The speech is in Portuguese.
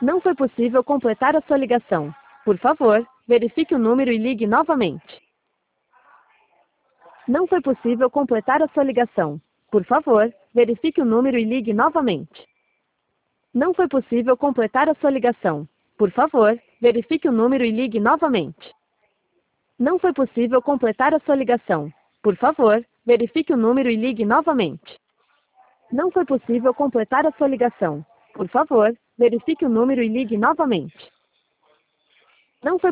Não foi possível completar a sua ligação. Por favor, verifique o número e ligue novamente. Não foi possível completar a sua ligação. Por favor, verifique o número e ligue novamente. Não foi possível completar a sua ligação. Por favor, verifique o número e ligue novamente. Não foi possível completar a sua ligação. Por favor, verifique o número e ligue novamente. Não foi possível completar a sua ligação. Por favor, verifique o número e ligue novamente. Não foi